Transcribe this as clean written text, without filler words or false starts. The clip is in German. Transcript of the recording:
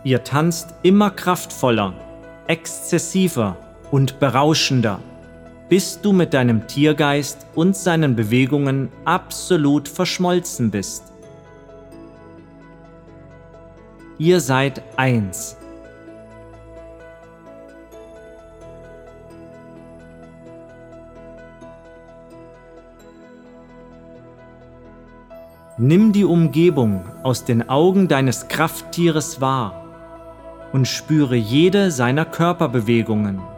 Ihr tanzt immer kraftvoller, exzessiver und berauschender, bis du mit deinem Tiergeist und seinen Bewegungen absolut verschmolzen bist. Ihr seid eins. Nimm die Umgebung aus den Augen deines Krafttieres wahr und spüre jede seiner Körperbewegungen.